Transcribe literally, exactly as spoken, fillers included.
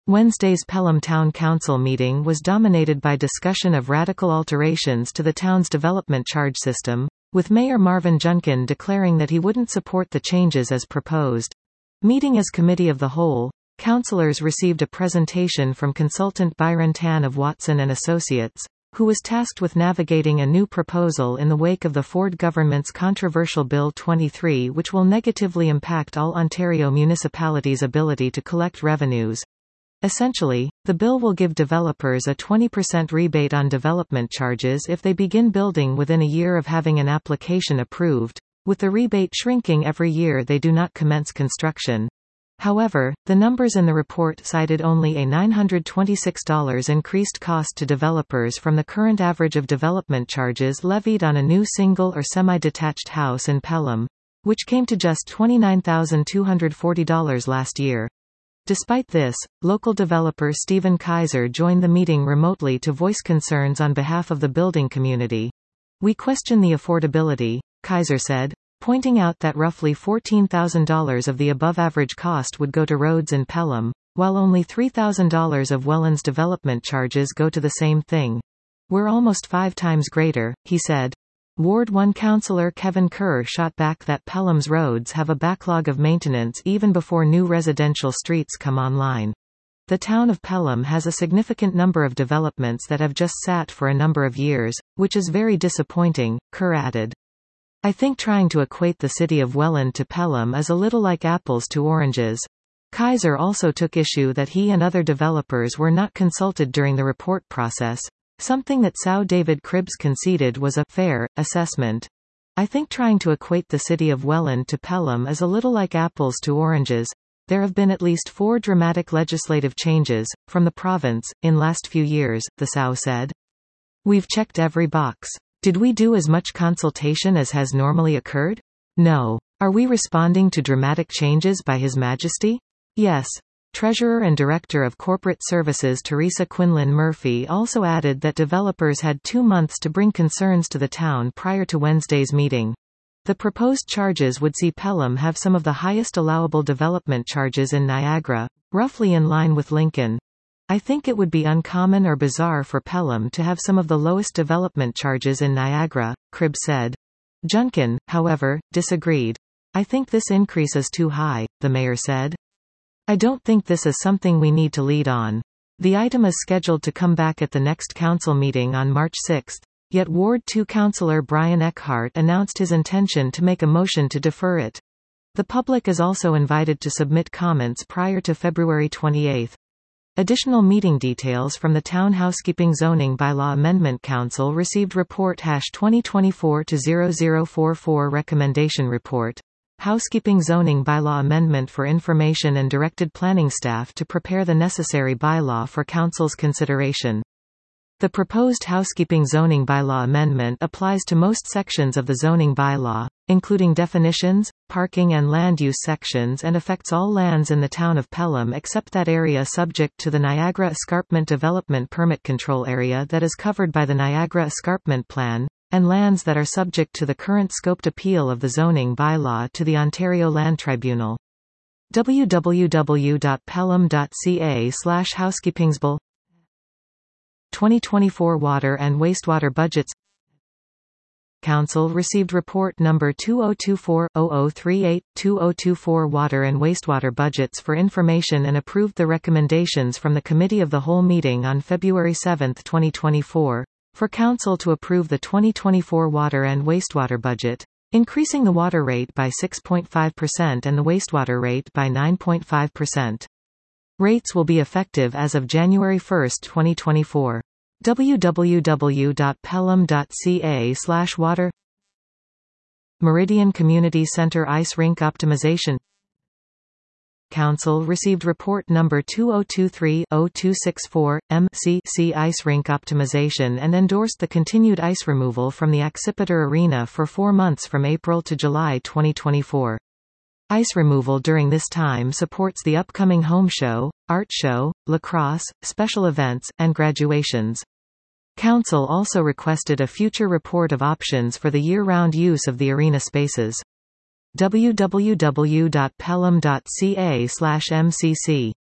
Wednesday's Pelham Town Council meeting was dominated by discussion of radical alterations to the town's development charge system, with Mayor Marvin Junkin declaring that he wouldn't support the changes as proposed. Meeting as Committee of the Whole, councillors received a presentation from consultant Byron Tan of Watson and Associates, who was tasked with navigating a new proposal in the wake of the Ford government's controversial Bill twenty-three, which will negatively impact all Ontario municipalities' ability to collect revenues. Essentially, the bill will give developers a twenty percent rebate on development charges if they begin building within a year of having an application approved, with the rebate shrinking every year they do not commence construction. However, the numbers in the report cited only a nine hundred twenty-six dollars increased cost to developers from the current average of development charges levied on a new single or semi-detached house in Pelham, which came to just twenty-nine thousand two hundred forty dollars last year. Despite this, local developer Stephen Kaiser joined the meeting remotely to voice concerns on behalf of the building community. "We question the affordability," Kaiser said, pointing out that roughly fourteen thousand dollars of the above-average cost would go to roads in Pelham, while only three thousand dollars of Welland's development charges go to the same thing. "We're almost five times greater," he said. Ward one councillor Kevin Kerr shot back that Pelham's roads have a backlog of maintenance even before new residential streets come online. "The town of Pelham has a significant number of developments that have just sat for a number of years, which is very disappointing," Kerr added. "I think trying to equate the city of Welland to Pelham is a little like apples to oranges." Kaiser also took issue that he and other developers were not consulted during the report process, something that Sir David Cribbs conceded was a fair assessment. "I think trying to equate the city of Welland to Pelham is a little like apples to oranges. There have been at least four dramatic legislative changes, from the province, in last few years," the S A U said. "We've checked every box. Did we do as much consultation as has normally occurred? No. Are we responding to dramatic changes by His Majesty? Yes." Treasurer and Director of Corporate Services Teresa Quinlan Murphy also added that developers had two months to bring concerns to the town prior to Wednesday's meeting. The proposed charges would see Pelham have some of the highest allowable development charges in Niagara, roughly in line with Lincoln. "I think it would be uncommon or bizarre for Pelham to have some of the lowest development charges in Niagara," Cribbs said. Junkin, however, disagreed. "I think this increase is too high," the mayor said. "I don't think this is something we need to lead on." The item is scheduled to come back at the next council meeting on March sixth, yet Ward two councillor Brian Eckhart announced his intention to make a motion to defer it. The public is also invited to submit comments prior to February twenty-eighth. Additional meeting details from the Town Housekeeping Zoning Bylaw Amendment Council received report twenty twenty-four dash zero zero four four Recommendation Report. Housekeeping Zoning Bylaw Amendment for information and directed planning staff to prepare the necessary bylaw for Council's consideration. The proposed housekeeping zoning bylaw amendment applies to most sections of the zoning bylaw, including definitions, parking and land use sections, and affects all lands in the town of Pelham except that area subject to the Niagara Escarpment Development Permit Control Area that is covered by the Niagara Escarpment Plan, and lands that are subject to the current scoped appeal of the zoning bylaw to the Ontario Land Tribunal. w w w dot pelham dot c a slash housekeepingsbill twenty twenty-four Water and Wastewater Budgets. Council received report number two zero two four dash zero zero three eight dash two zero two four Water and Wastewater Budgets for information and approved the recommendations from the Committee of the Whole meeting on February seventh twenty twenty-four, for Council to approve the twenty twenty-four water and wastewater budget, increasing the water rate by six point five percent and the wastewater rate by nine point five percent. Rates will be effective as of January first twenty twenty-four. w w w dot pelham dot c a slash water. Meridian Community Center Ice Rink Optimization. Council received report number two zero two three dash zero two six four M C C Ice Rink Optimization and endorsed the continued ice removal from the Accipiter Arena for four months from April to July twenty twenty-four. Ice removal during this time supports the upcoming home show, art show, lacrosse, special events, and graduations. Council also requested a future report of options for the year-round use of the arena spaces. w w w dot pelham dot c a slash m c c